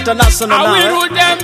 international now. I will rule them.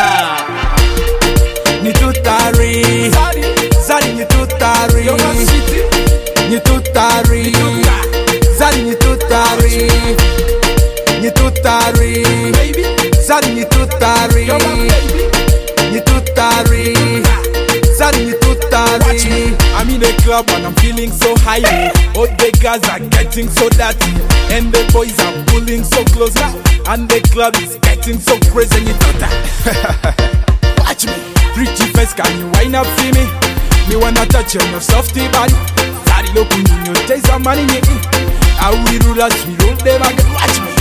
Ni tutari, Zari ni tutari, ni tutari, Zari ni tutari, ni tutari, Zari ni tutari, ni tutari, Zari ni tutari. I'm in the club and I'm feeling so high. All the guys are getting so dirty, and the boys are pulling so close, and the club is getting so crazy. And you know that. Watch me. Pretty face, can you wind up for me? Me wanna touch on your softy body. Daddy look in your taste of money. I will rule us, we roll them again. Watch me.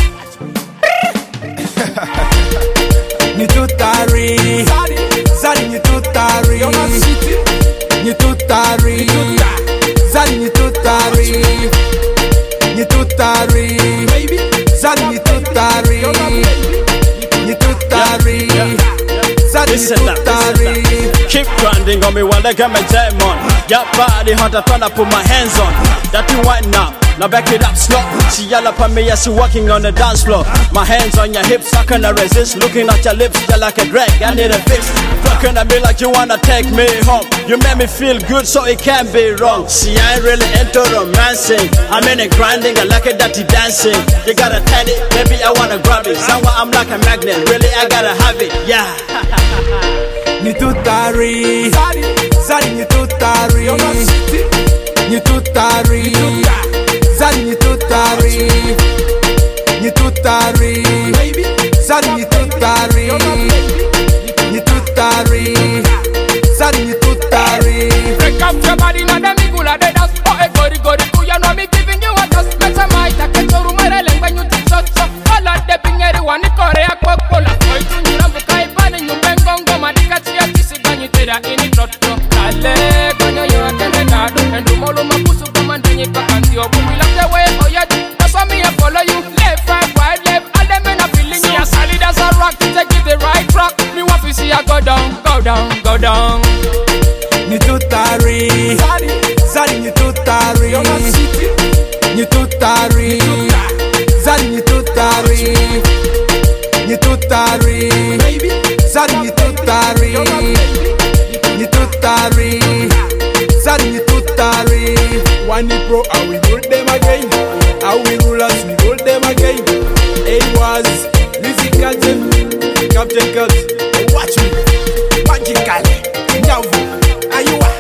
Ni tutari, Zari ni tutari, ni tutari, Zari ni tutari, ni tutari, Zari ni tutari, ni tutari. Listen up. Keep grinding on me while I get my jam on. Your body hot, I'm trying to put my hands on. That you want now back it up slow. She yell up at me as she walking on the dance floor. My hands on your hips, I cannot resist. Looking at your lips, you're like a drag, I need a fix. Looking at me like you wanna take me home. You make me feel good, so it can't be wrong. See, I ain't really into romancing. I'm in it grinding, I like it dirty dancing. You gotta tell it, baby, I wanna grab it. Somewhere I'm like a magnet, really, I gotta have it, yeah. Ni tutari, Zari ni tutari, ni tutari, Zari ni tutari, ni tutari, Zari ni tutari, ni tutari, Zari ni tutari. Break up your body, now them igula de dance. Oh, a gori you know me giving you a dust. Make some might take it to room when you take shots. All of the ping everyone in Korea, Coca-Cola. Oh, you know me kai pan you bang gongo, madika chia kisi ganyu tera ini trotto. Ale ganyo yo atende kado, and rumolo mapusu kama ndenye kakanti obu. We love the way oh yeah, that's why me I follow you. Left, right, left, all them men are feeling you. See solid as a rock, to take it the right track. Me want to see ya go down, go down, go down. Ni tutari, Zari ni tutari, ni tutari, Zari ni tutari, ni tutari, Zari ni tutari, ni tutari, Zari ni tutari. One pro, I will rule them again. I will rule us, we rule them again. It was Lizzy Captain Cult. Watch me, magically, Nyavu, are you